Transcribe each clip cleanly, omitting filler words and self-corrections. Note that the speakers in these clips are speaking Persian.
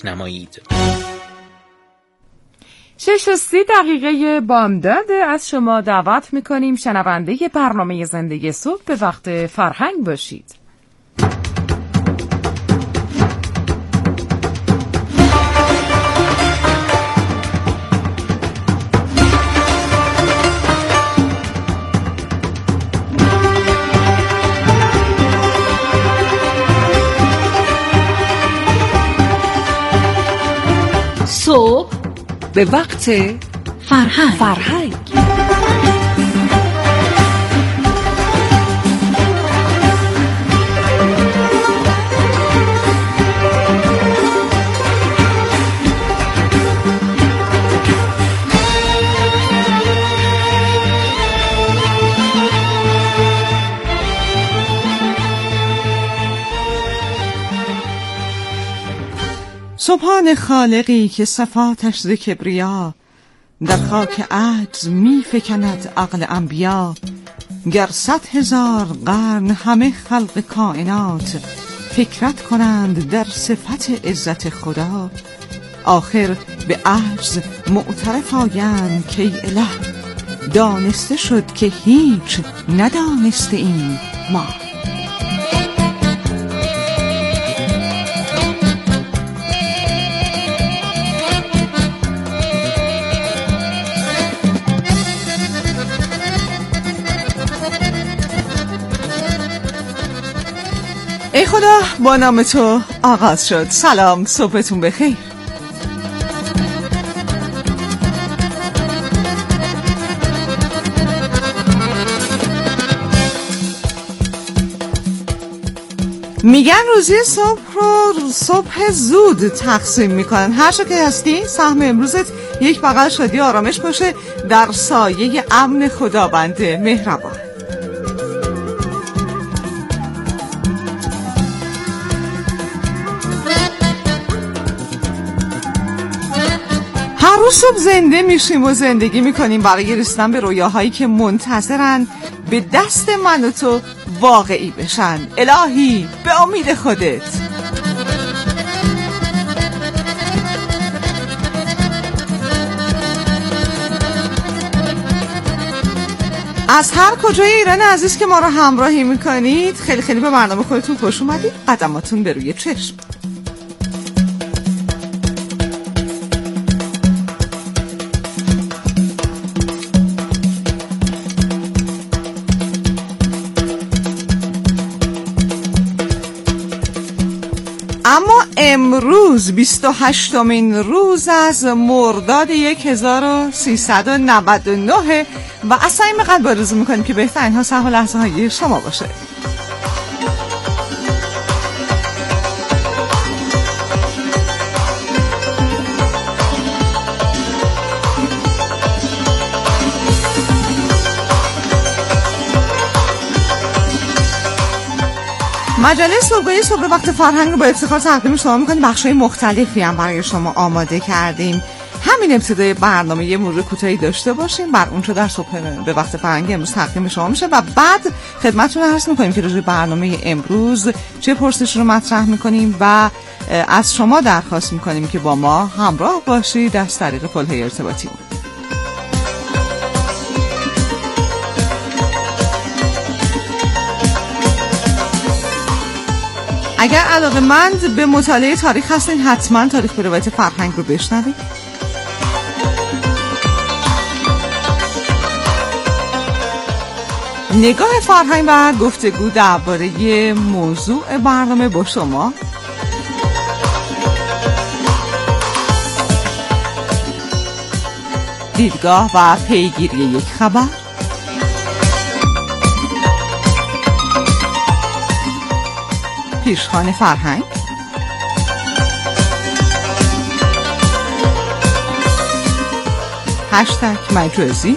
نمایید. 6:30 بامداد از شما دعوت میکنیم شنونده برنامه زندگی صبح به وقت فرهنگ باشید. صبح به وقت فرهنگ. سبحان خالقی که صفاتش ز کبریا در خاک عجز می فکند عقل انبیا. گر 100,000 قرن همه خلق کائنات فکرت کنند در صفت عزت خدا، آخر به عجز معترف آیند که ای اله، دانسته شد که هیچ ندانسته ایم ما. ای خدا با نام تو آغاز شد. سلام، صبحتون بخیر. میگن روزی صبح رو صبح زود تقسیم میکنن. هر جا که هستی سهم امروزت یک بغل شادی آرامش باشه در سایه امن خداوند مهربان. هر روز صبح زنده میشیم و زندگی میکنیم برای رسیدن به رویاهایی که منتظرن به دست من و تو واقعی بشن. الهی به امید خودت. از هر کجای ایران عزیز که ما رو همراهی میکنید خیلی خیلی به برنامه خودتون خوش اومدید. قدماتون به روی چشم. اما امروز 28مین روز از مرداد 1399 و از صمیم قلب آرزو میکنیم که بهترین ها سه و لحظه های شما باشه. مجله صبحگاهی صبح وقت فرهنگ رو با افتخار تقدیم شما می‌کنیم. بخش‌های مختلفی هم برای شما آماده کردیم. همین ابتدای برنامه یه مرور کوتاهی داشته باشیم بر اون چه در صبح به وقت فرهنگ امروز تقدیم شما میشه و بعد خدمتتون عرض می‌کنیم که راجع به برنامه امروز چه پرسشی رو مطرح می‌کنیم و از شما درخواست می‌کنیم که با ما همراه باشید از طریق پل‌های ارتباطی. اگر علاقه‌مند به مطالعه تاریخ هستین حتما تاریخ به روایت فرهنگ رو بشنوید. نگاه فرهنگ و گفتگو درباره موضوع برنامه با شما. دیدگاه و پیگیری یک خبر. پیشخوان فرهنگ. هشتگ مجازی.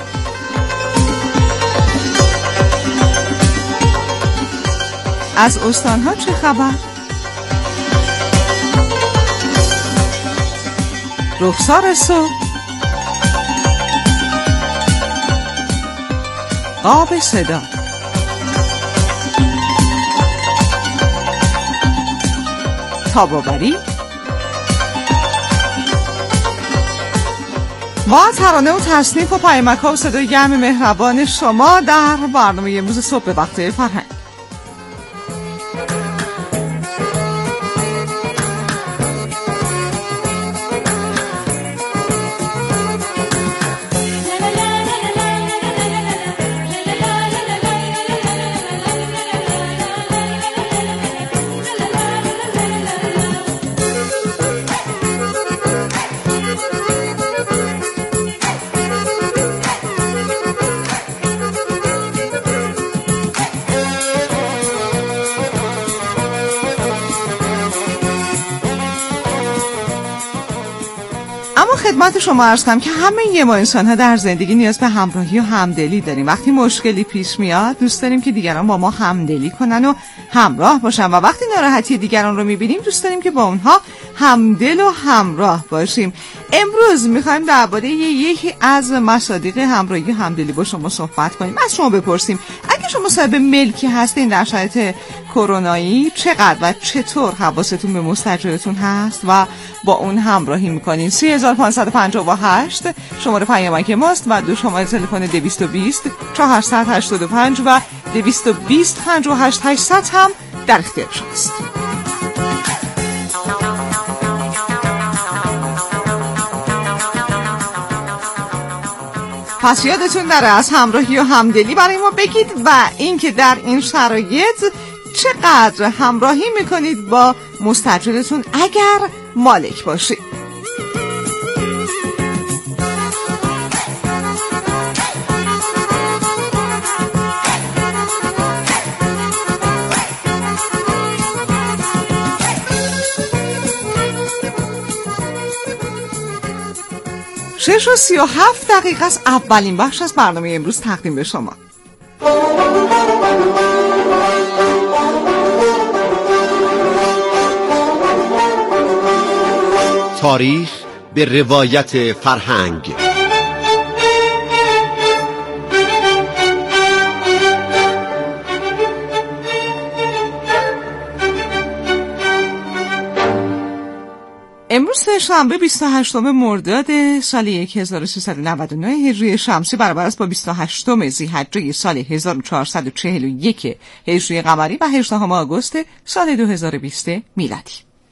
از استانها چه خبر؟ رخسار صبح. قاب صدا. تاباوری. با ترانه و تصنیف و پیامک‌ها و صدای گرم مهربان شما در برنامه امروز صبح به وقت فرهنگ. خدمت شما عرض کنم که همه ما انسان‌ها در زندگی نیاز به همراهی و همدلی داریم. وقتی مشکلی پیش میاد دوست داریم که دیگران با ما همدلی کنن و همراه باشن و وقتی ناراحتی دیگران رو میبینیم دوست داریم که با اونها همدل و همراه باشیم. امروز میخوایم درباره یکی از مصادیق همراهی و همدلی با شما صحبت کنیم. از شما بپرسیم اگه شما صاحب ملکی هستین در شرایط کرونایی چقدر و چطور حواستون به مستاجرتون هست و با اون همراهی میکنین؟ 3558 شماره پیامک ماست و دو شماره تلفن 220 485 و 220 58 800 هم در اختیار شماست. پس یادتون نره از همراهی و همدلی برای ما بگید و اینکه در این شرایط چقدر همراهی میکنید با مستاجرتون اگر مالک باشید. شش و 37 دقیقه است. اولین بخش از برنامه امروز تقدیم به شما. تاریخ به روایت فرهنگ. امروز شنبه 28 مرداد سال 1399 هجری شمسی برابر است با 28 ذی‌حجه سال 1441 هجری قمری و 18 آگوست سال 2020 میلادی.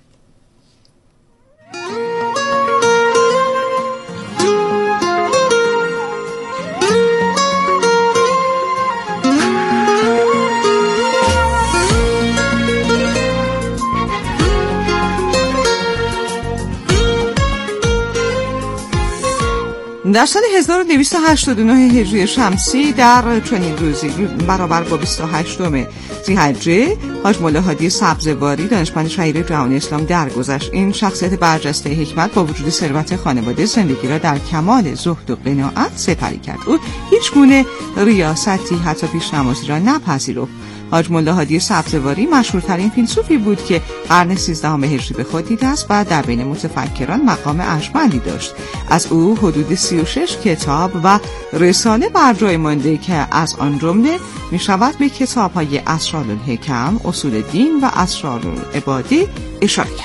در سال 1289 هجری شمسی در چنین روزی برابر با 28 ذی‌حجه حاج مولا هادی سبزواری دانشمند شهیر جهان اسلام درگذشت. این شخصیت برجسته حکمت با وجود ثروت خانواده زندگی را در کمال زهد و قناعت سپری کرد. او هیچ گونه ریاستی حتی پیشنمازی را نپذیرفت. حاج مولا هادی سبزواری مشهورترین فیلسوفی بود که قرن 13 هجری به خود دیده است و در بین متفکران مقام ارجمندی داشت. از او حدود 36 کتاب و رساله بر جای مانده که از آن جمله می شود به کتاب‌های اسرارالحکم، اصول دین و اسرارالعباده اشاره کرد.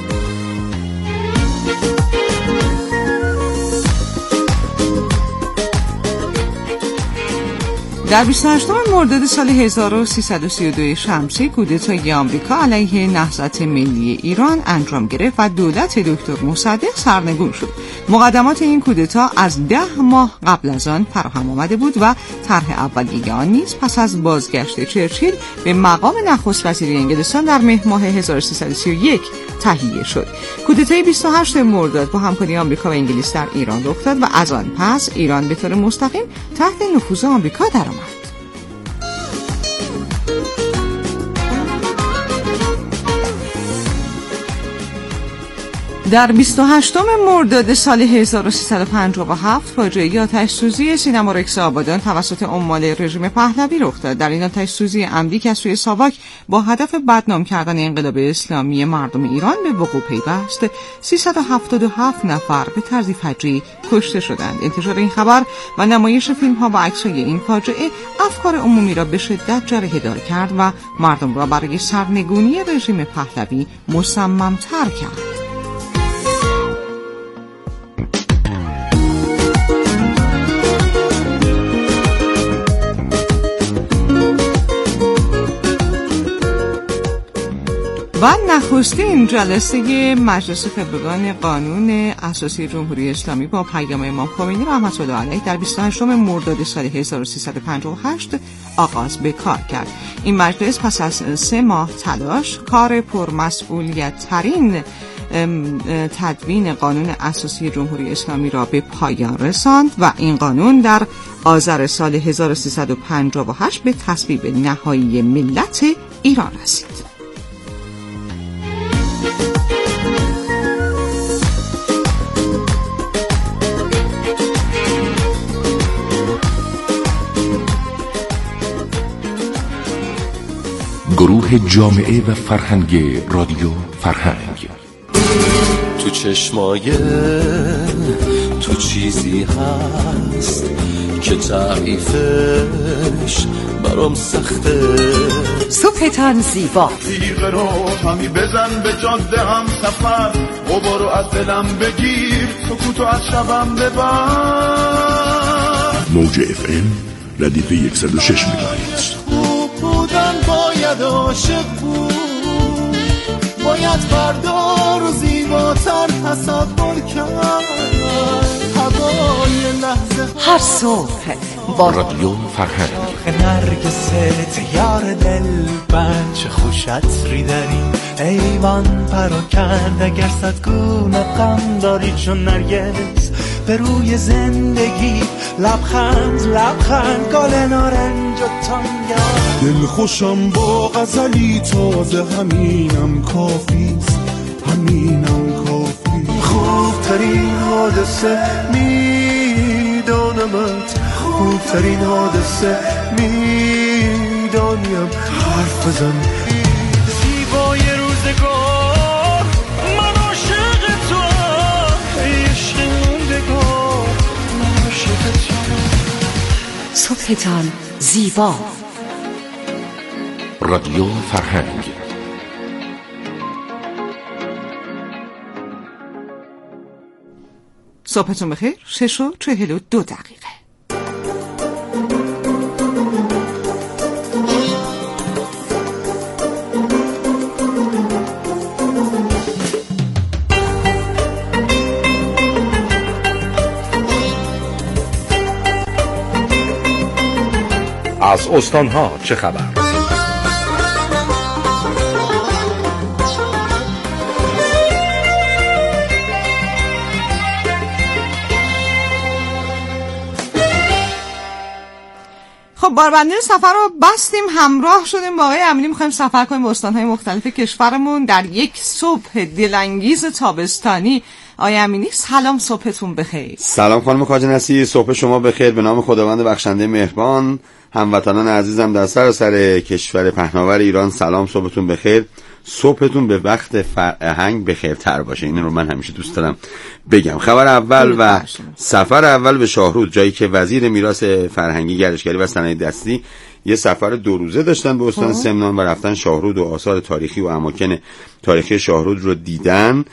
در 28 مرداد سال 1332 شمسی کودتای آمریکا علیه نهضت ملی ایران انجام گرفت و دولت دکتر مصدق سرنگون شد. مقدمات این کودتا از 10 ماه قبل از آن فراهم آمده بود و طرح اولیه آن نیز پس از بازگشت چرچیل به مقام نخست وزیر انگلستان در مهر ماه 1331 تهیه شد. کودتای 28 مرداد با همکاری آمریکا و انگلیس در ایران رخ داد و از آن پس ایران به طور مستقیم تحت نفوذ آمریکا درآمد. در 28 مرداد سال 1357 فاجعه آتش‌سوزی سینما رکس آبادان توسط عمال رژیم پهلوی رخ داد. در این آتش‌سوزی عمدی از سوی ساواک با هدف بدنام کردن انقلاب اسلامی مردم ایران به وقوع پیوست 377 نفر به طرز فجیع کشته شدند. انتشار این خبر و نمایش فیلم‌ها و عکس‌های این فاجعه افکار عمومی را به شدت جرحه‌دار کرد و مردم را برای سرنگونی رژیم پهلوی مصمم‌تر کرد. و نخستین جلسه مجلس خبرگان قانون اساسی جمهوری اسلامی با پیام امام خمینی رحمت الله علیه در 28 مرداد سال 1358 آغاز به کار کرد. این مجلس پس از 3 ماه تلاش کار پرمسئولیت ترین تدوین قانون اساسی جمهوری اسلامی را به پایان رساند و این قانون در آذر سال 1358 به تصویب نهایی ملت ایران رسید. گروه جامعه و فرهنگ رادیو فرهنگ. تو چشمای تو چیزی هست که تعریفش برام سخته. صبحتان زیبا. تیغ رو همی بزن به جاده هم سفر، غبارو از دلم بگیر، سکوتو از شبم ببر. موج FM ردیف 106 مگاهرتز. بودن باید عاشق بود، باید فردا رو زیباتر تصور کرد. هوای لحظه هر صبح با رادیو فرهنگ. نرگس یار دل بچه خوشت ری داریم ایوان پراکند. اگر صد گونه غم داری چون نرگس به روی زندگی لبخند لبخند گل نارنج و تانگا. دل خوشم با غزلی تازه همینم کافیست، همینم کافی. خوبترین حادثه میدانمت، خوبترین حادثه میدانیم. حرف بزن زیبای روزگار، من عاشق تو، عشق موندگار، من عاشق تو. صبحتان زیبا. رادیو فرهنگ. صبحتون بخیر. 6:42. از استانها چه خبر؟ خب باربندی سفر رو بستیم، همراه شدیم با آقای امینی. میخوایم سفر کنیم به استانهای مختلف کشورمون در یک صبح دلانگیز تابستانی. آقای امینی سلام، صبحتون بخیر. سلام خانم خواجه‌نصیر، صبح شما بخیر. به نام خداوند بخشنده مهربان. هموطنان عزیزم در سراسر کشور پهناور ایران سلام، صبحتون بخیر. صبحتون به وقت فرهنگ بخیرتر باشه. این رو من همیشه دوست دارم بگم. خبر اول و سفر اول به شاهرود، جایی که وزیر میراث فرهنگی، گردشگری و صنایع دستی یه سفر 2 روزه داشتن به استان سمنان و رفتن شاهرود و آثار تاریخی و اماکن تاریخی شاهرود رو دیدن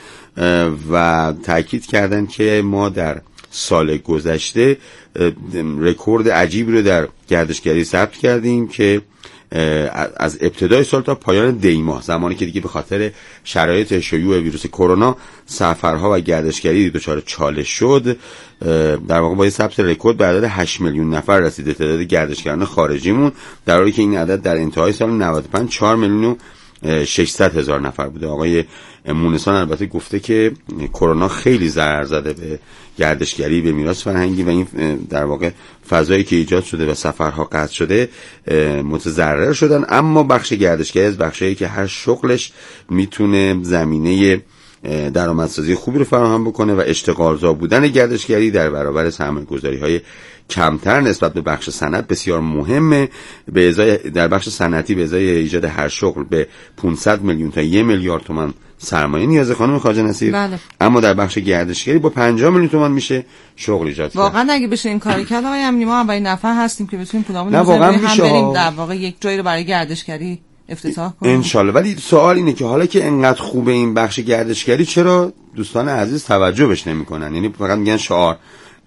و تاکید کردن که ما در سال گذشته رکورد عجیبی رو در گردشگری ثبت کردیم که از ابتدای سال تا پایان دی ماه، زمانی که دیگه به خاطر شرایط شیوع ویروس کرونا سفرها و گردشگری دچار چالش شد، در واقع با یه ثبت رکورد به عدد 8 میلیون نفر رسیده تعداد گردشگران خارجیمون، در حالی که این عدد در انتهای سال 95 4 میلیون و 600 هزار نفر بوده. آقای مونسان البته گفته که کرونا خیلی ضرر زده به گردشگری، به میراث فرهنگی و این در واقع فضایی که ایجاد شده و سفرها قطع شده متضرر شدن. اما بخش گردشگری از بخشایی که هر شغلش میتونه زمینه درآمدسازی خوبی رو فراهم بکنه و اشتغالزا بودن گردشگری در برابر سرمایه‌گذاری‌های کمتر نسبت به بخش صنعت بسیار مهمه. به ازای در بخش صنعتی به ازای ایجاد هر شغل به 500 میلیون تا 1 میلیارد تومان سرمایه نیازه خانم خواجه‌نصیر. بله. اما در بخش گردشگری با 50 میلیون تومان میشه شغل ایجاد کرد. واقعا اگه بشه این کارو کرد آقای امینی، ما اولین نفر هستیم که بتونیم پولامون رو هم بریم در واقع یک جایی رو برای گردشگری افتتاح کنیم ان شاء الله. ولی سوال اینه که حالا که انقدر خوبه این بخش گردشگری، چرا دوستان عزیز توجه بهش نمی‌کنن؟ یعنی فقط میگن شعار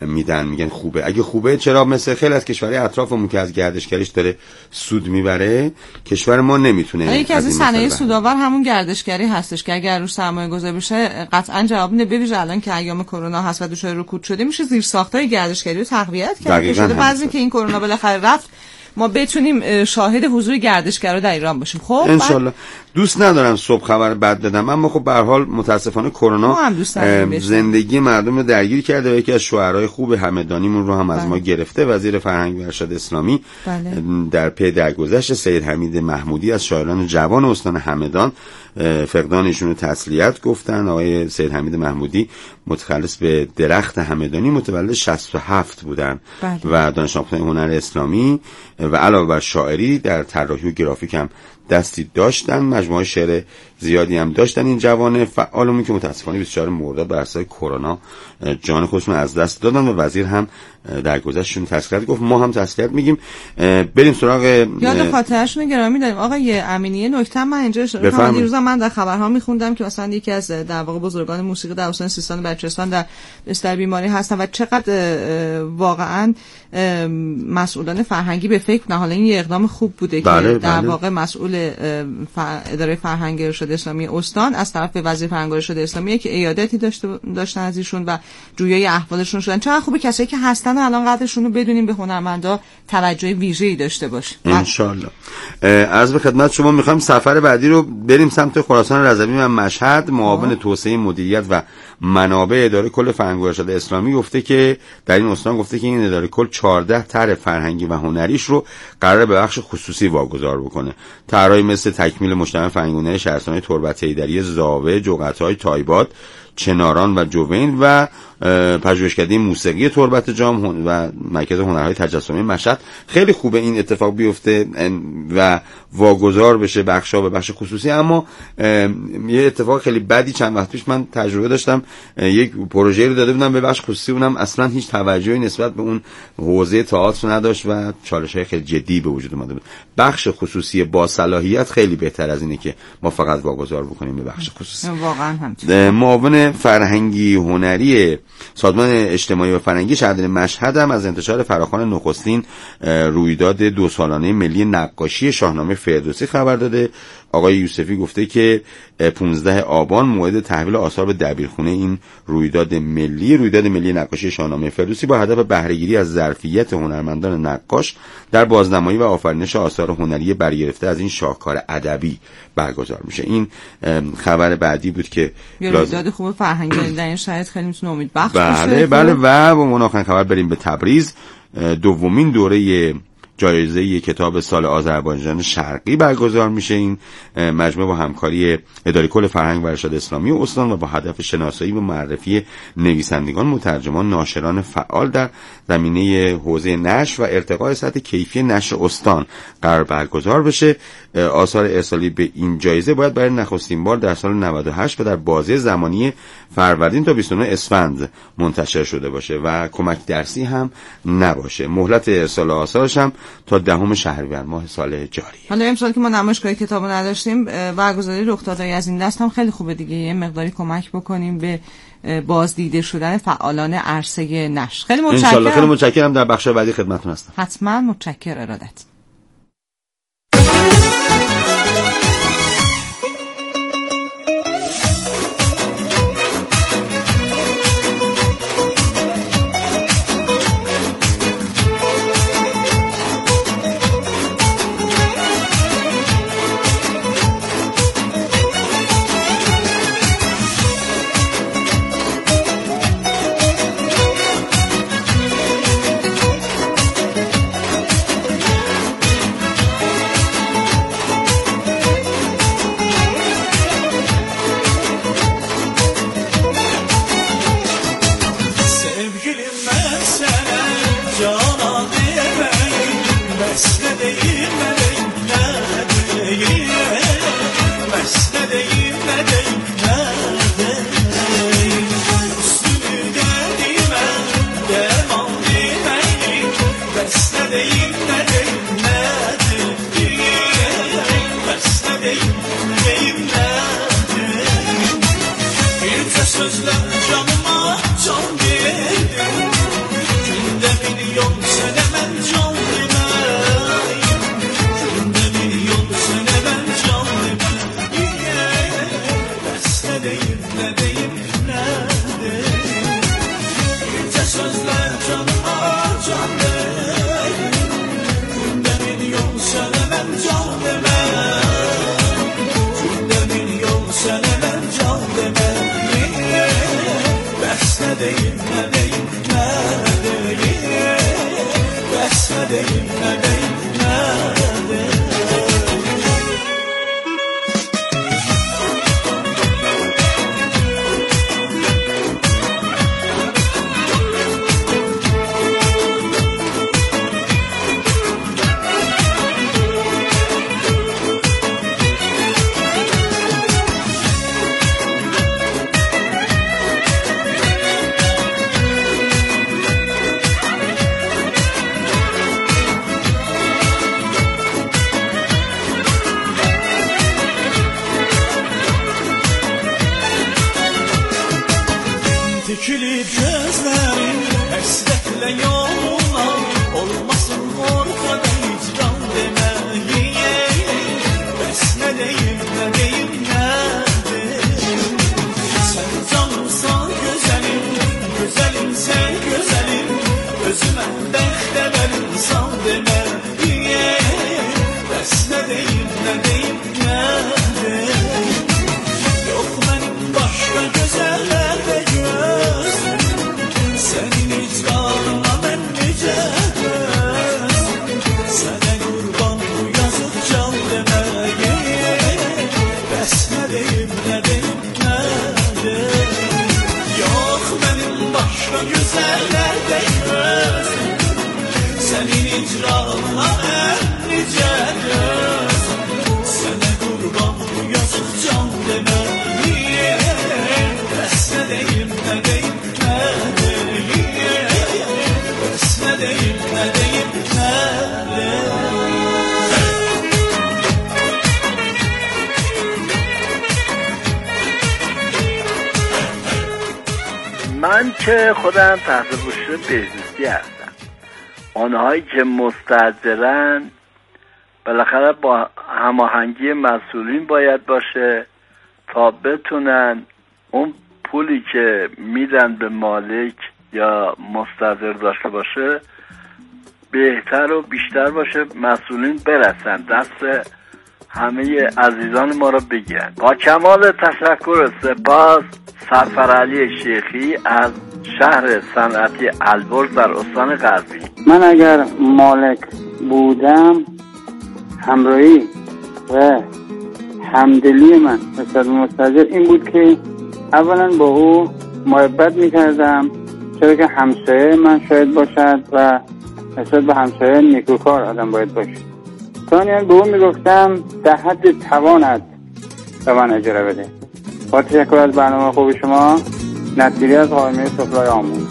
میدن، میگن خوبه. اگه خوبه چرا مثل خیلی از کشورهای اطرافمون که از گردشگریش داره سود میبره کشور ما نمیتونه؟ یکی از این صنایع سودآور همون گردشگری هستش که اگر روش سرمایه گذاری بشه قطعا جواب میده. ببینید الان که ایام کرونا هست و دچار رکود شده، میشه زیرساخت‌های گردشگری رو تقویت کرد که شده بعضی که این کرونا بالاخره رفت ما بتونیم شاهد حضور گردشگرا در ایران باشیم. خب انشالله. دوست ندارم صبح خبر بد بدم، اما خب به هر حال متاسفانه کرونا زندگی مردم رو درگیر کرده و یکی از شعرهای خوب همدانیمون رو هم از ما گرفته. وزیر فرهنگ و ارشاد اسلامی در پی درگذشت سید حمید محمودی از شاعران جوان استان همدان فقدان ایشون رو تسلیت گفتن. آقای سید حمید محمودی متخلص به درخت همدانی متولد 67 بودن و دانش آموخته هنر اسلامی و علاوه بر شاعری در طراحی و گرافیک هم دستی داشتن. مجموعه شعر زیادی هم داشتن. این جوان فعالمون که متاسفانه 24 مرداد بر اثر کرونا جان خودشون از دست دادن و وزیر هم در گذشتشون تسلیت گفت. ما هم تسلیت میگیم. بریم سراغ یاد خاطرشون گرامی داریم. آقای امینی نکته من اینجا دیروز من در خبرها میخوندم که مثلا یکی از در واقع بزرگان موسیقی در استان سیستان بلوچستان در بستر بیماری هستن و چقدر واقعا مسئولان فرهنگی به فکر نه. حالا این یه اقدام خوب بوده که در واقع مسئول اداره فرهنگ ارشاد اسلامی استان از طرف وزیر فرهنگ ارشاد اسلامی که عیادتی داشتن از ایشون و جویای احوالشون شدن. چقدر خوبه کسایی که هستن الان قدرشون رو بدونیم، به هنرمندا توجه ویژه‌ای داشته باشیم ان شاءالله. عرض به خدمت شما میخوام سفر بعدی رو بریم سمت خراسان رضوی و مشهد. معاون توسعه مدیریت و منابع اداره کل فرهنگ و ارشاد اسلامی گفته که در این استان گفته که این اداره کل 14 طرح فرهنگی و هنریش رو قراره به بخش خصوصی واگذار بکنه. طرحی مثل تکمیل مجتمع فرهنگی و هنری شهرستان تربت حیدری، زاوه، جوقت‌های تایباد، چناران و جوین و پژوهشکده موسیقی تربت جام و مرکز هنرهای تجسمی مشهد. خیلی خوبه این اتفاق بیفته و واگذار بشه بخشا به بخش خصوصی. اما یه اتفاق خیلی بدی چند وقت پیش من تجربه داشتم. یک پروژه رو داده بودم به بخش خصوصی، اونم اصلا هیچ توجهی نسبت به اون حوزه تئاتر نداشت و چالش‌های خیلی جدی به وجود اومده بود. بخش خصوصی با صلاحیت خیلی بهتر از اینه که ما فقط واگذار بکنیم به بخش خصوصی. واقعا همین. معاون فرهنگی هنری سازمان اجتماعی و فرهنگی شهرداری مشهد هم از انتشار فراخوان نخستین رویداد 2 سالانه ملی نقاشی شاهنامه فردوسی خبر داده. آقای یوسفی گفته که 15 آبان موعد تحویل آثار به دبیرخونه این رویداد ملی نقاشی شاهنامه فردوسی با هدف بهره‌گیری از ظرفیت هنرمندان نقاش در بازنمایی و آفرینش آثار هنری برگرفته از این شاهکار ادبی برگزار میشه. این خبر بعدی بود که رویداد خوب فرهنگی در این شرایط خیلی میتونه امیدبخش باشه. بله و با مناخن خبر بریم به تبریز. دومین دوره جایزه کتاب سال آذربایجان شرقی برگزار میشه. این مجموعه با همکاری اداره کل فرهنگ و ارشاد اسلامی استان و با هدف شناسایی و معرفی نویسندگان، مترجمان، ناشران فعال در زمینه حوزه نشر و ارتقاء سطح کیفی نشر استان قرار برگزار بشه. آثار ارسالی به این جایزه باید برای نخستین بار در سال 98 و در بازه زمانی فروردین تا 29 اسفند منتشر شده باشه و کمک درسی هم نباشه. مهلت ارسال آثارش هم تا 10 شهریور ماه سال جاری. حالا امسال که ما نمایشگاه کتابو نداشتیم، برگزاری رخدادهای از این دست هم خیلی خوبه دیگه. یه مقداری کمک بکنیم به بازدیده شدن فعالان عرصه نشر. خیلی متشکرم. ان شاءالله. خیلی متشکرم. در بخش بعدی خدمتتون هستم. حتما. متشکرم. ارادت. ندهیم ندهیم ندهیم دست ندهیم ندهیم ندهیم. Dikilib gözlərim həsrətlə yoluna, olmasın ortada hicran deməyi. Bəs nə deyim, nə deyim, nə deyim. Sən canımsan gözəlim, gözəlimsən gözəlim, özümə bəxtə verirsən deməyi. Bəs nə deyim, nə deyim, nə deyim. Yox mənim başqa gözəllərdə göz, sənin icranına mən necə göz. Sənə qurban bu yazıq can deməyi. Bəs nə deyim, nə deyim, nə deyim. Yox mənim başqa gözəllərdə göz, sənin icranına mən necə göz. Sənə qurban bu yazıq can deməyi. Bəs nə deyim, nə deyim, nə deyim. Bəs nə deyim, nə deyim, nə deyim. من که خودم تحت پوشش بهزیستی هستم. آنهایی که مستاجرن بالاخره با هماهنگی مسئولین باید باشه تا بتونن اون پولی که میدن به مالک یا مستاجر داشته باشه بهتر و بیشتر باشه، مسئولین برسن دست همه عزیزان ما رو بگیرن. با کمال تشکر و سپاس، سرفرعلی شیخی از شهر صنعتی البرز در استان غربی. من اگر مالک بودم همراهی و همدلی من نسبت به مستاجر این بود که اولا با او محبت میکردم، چرا که همسایه من شاید باشد و نسبت به همسایه نیکوکار آدم باید باشه. ثانیاً به او میگفتم در حد توانت به من اجاره بده. با تشکر از برنامه خوب شما. نصیری از قائمه سفلای آمون.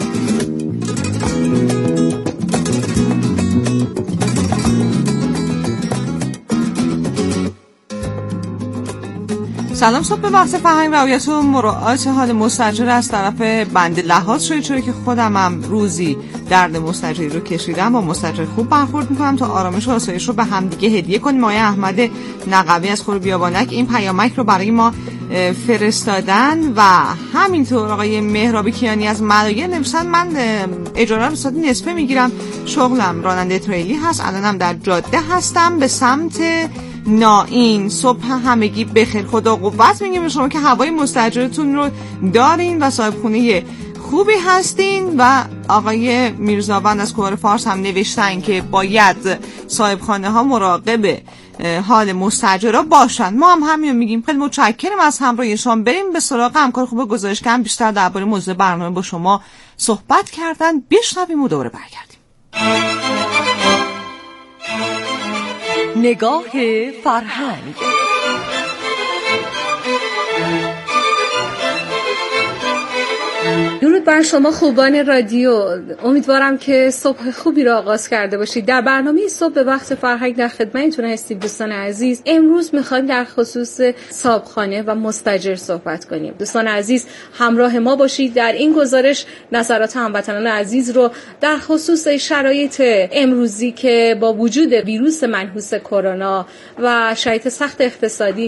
سلام، صبح به وقت فرهنگ. رعایت و مراعات حال مستاجر از طرف بنده لحاظ شده، چون که خودم هم روزی درد مستاجری رو کشیدم. با مستاجر خوب برخورد میکنم تا آرامش و آسایش رو به همدیگه هدیه کنیم. آقای احمد نقبی از خور بیابانک این پیامک رو برای ما فرستادن و همینطور آقای مهراب کیانی از مدایه نوشتن من اجاره رو ساعت نصفه میگیرم، شغلم راننده تریلی هست، الانم در جاده هستم به سمت نائین. صبح همگی بخیر، خدا قوت میگیم به شما که هوای مستاجرتون رو دارین و صاحب خونه خوبی هستین. و آقای میرزاوند از کوهر فارس هم نوشتن که باید صاحب خانه ها مراقب حال مستاجرها باشن. ما هم همین میگیم. خیلی متشکرم از همراهی شما. بریم به سراغ همکار خوب گزارشگر بیشتر درباره موضوع برنامه با شما صحبت کردن. بشنویم و دوباره برگردیم. نگاه فرهنگ. درود بر شما خوبان رادیو، امیدوارم که صبح خوبی را آغاز کرده باشید. در برنامه صبح به وقت فرهنگ در خدمتتون هستیم دوستان عزیز. امروز میخوایم در خصوص صاحبخانه و مستاجر صحبت کنیم. دوستان عزیز همراه ما باشید. در این گزارش نظرات هموطنان عزیز رو در خصوص شرایط امروزی که با وجود ویروس منحوس کرونا و شرایط سخت اقتصادی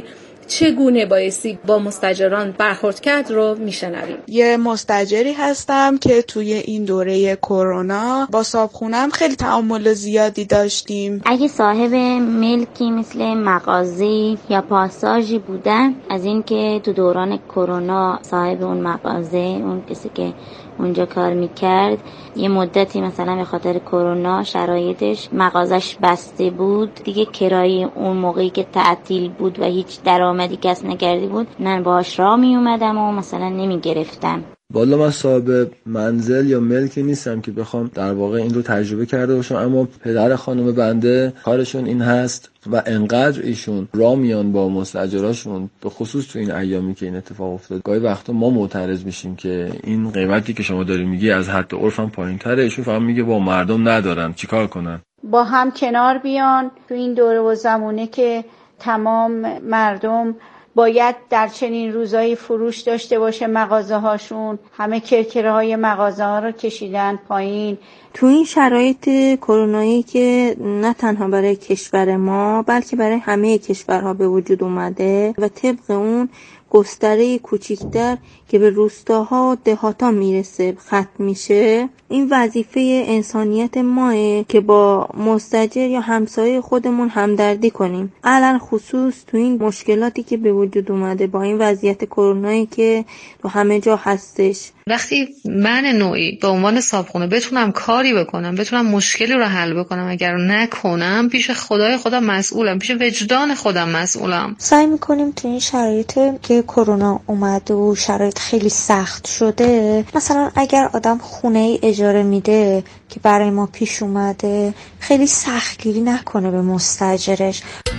چگونه بایستی با مستاجران برخورد کرد رو میشنویم. یه مستاجری هستم که توی این دوره کرونا با صاحبخونم خیلی تعامل زیادی داشتیم. اگه صاحب ملکی مثل مغازه یا پاساژی بودن، از این که تو دوران کرونا صاحب اون مغازه، اون کسی که اونجا کار میکرد، یه مدتی مثلا به خاطر کرونا شرایطش مغازش بسته بود، دیگه کرایه اون موقعی که تعطیل بود و هیچ درآمدی کسب نکرده بود، من باهاش راه میومدم و مثلا نمیگرفتم. والا من صاحب منزل یا ملکی نیستم که بخوام در واقع این رو تجربه کرده باشم، اما پدر خانم بنده کارشون این هست و انقدر ایشون راه میان با مستاجراشون، به خصوص تو این ایامی که این اتفاق افتاد. گاهی وقتا ما معترض میشیم که این قیمتی که شما داری میگی از حد عرفم پایین‌تره، ایشون فقط میگه با مردم ندارن چیکار کنن. با هم کنار بیان تو این دوره و زمونه که تمام مردم باید در چنین روزایی فروش داشته باشه مغازه هاشون، همه کرکره های مغازه ها رو کشیدن پایین. تو این شرایط کرونایی که نه تنها برای کشور ما بلکه برای همه کشورها به وجود اومده و طبق اون گستره کوچیکتر که به روستاها و دهاتا میرسه ختم میشه، این وظیفه انسانیت ماه که با مستاجر یا همسایه خودمون همدردی کنیم، علل خصوص تو این مشکلاتی که به وجود اومده با این وضعیت کرونایی که تو همه جا هستش. وقتی من نوعی به عنوان صاحبخونه بتونم کاری بکنم، بتونم مشکلی رو حل بکنم، اگر نکنم پیش خدای خودم مسئولم، پیش وجدان خودم مسئولم. سعی میکنیم تو این شرایط که کرونا اومده و شرایط خیلی سخت شده، مثلا اگر آدم خونه ای اجاره میده که برای ما پیش اومده، خیلی سختگیری نکنه به مستاجرش.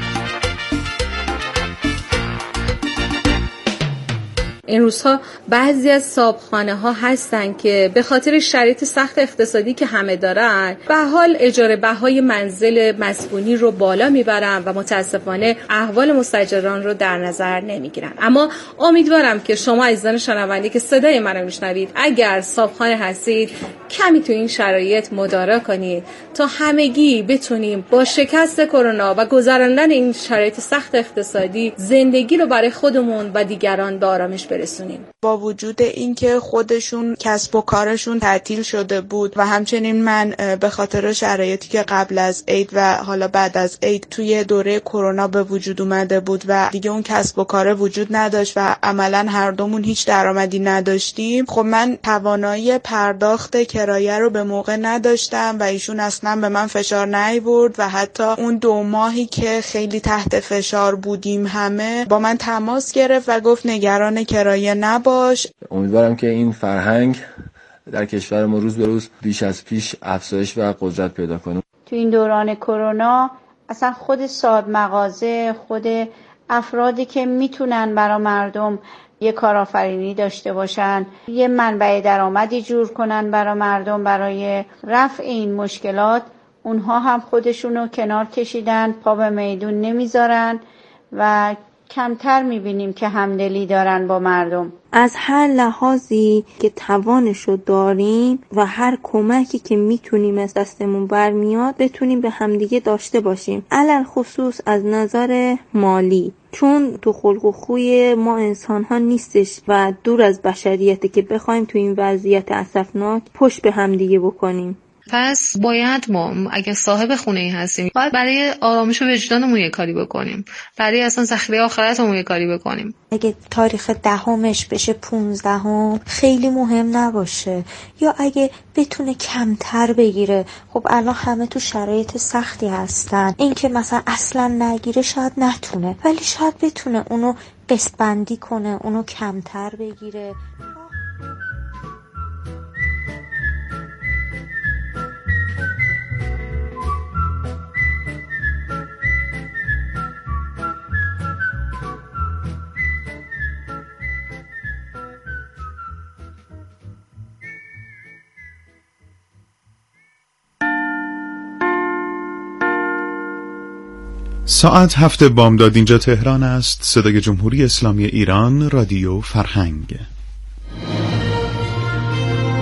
این روزها بعضی از صاحبخانه ها هستن که به خاطر شرایط سخت اقتصادی که همه دارن به حال اجاره بهای منزل مسکونی رو بالا میبرن و متاسفانه احوال مستاجران رو در نظر نمیگیرن. اما امیدوارم که شما عزیزان شنونده که صدای منو میشنوید، اگر صاحبخانه هستید کمی تو این شرایط مدارا کنید تا همگی بتونیم با شکست کرونا و گذراندن این شرایط سخت اقتصادی زندگی رو برای خودمون و دیگران به آرامش برسونیم. با وجود اینکه خودشون کسب و کارشون تعطیل شده بود و همچنین من به خاطر شرایطی که قبل از عید و حالا بعد از عید توی دوره کرونا به وجود اومده بود و دیگه اون کسب و کار وجود نداشت و عملاً هر دومون هیچ درآمدی نداشتیم، خب من توانایی پرداخت کرایه رو به موقع نداشتم و ایشون اصلا به من فشار نیاورد و حتی اون 2 ماهی که خیلی تحت فشار بودیم همه با من تماس گرفت و گفت نگران کرایه نباش. امیدوارم که این فرهنگ در کشور ما روز به روز بیش از پیش افزایش و قدرت پیدا کنه. تو این دوران کرونا اصلا خود صاحب مغازه، خود افرادی که میتونن برای مردم یه کارآفرینی داشته باشن، یه منبع درآمدی جور کنن برای مردم برای رفع این مشکلات، اونها هم خودشونو کنار کشیدن، پا به میدون نمیذارن و کمتر میبینیم که همدلی دارن با مردم. از هر لحاظی که توانشو داریم و هر کمکی که میتونیم از دستمون برمیاد بتونیم به همدیگه داشته باشیم، علل خصوص از نظر مالی، چون تو خلق و خوی ما انسان ها نیستش و دور از بشریته که بخوایم تو این وضعیت اسفناک پشت به همدیگه بکنیم. پس باید ما اگه صاحب خونه ای هستیم باید برای آرامش وجدانمون یه کاری بکنیم، برای اصلا ذخیره آخرتمون یه کاری بکنیم. اگه تاریخ 10 بشه 15 خیلی مهم نباشه، یا اگه بتونه کمتر بگیره. خب الان همه تو شرایط سختی هستن، این که مثلا اصلا نگیره شاید نتونه، ولی شاید بتونه اونو قسط بندی کنه، اونو کمتر بگیره. ساعت 7 بامداد اینجا تهران است. صدای جمهوری اسلامی ایران، رادیو فرهنگ.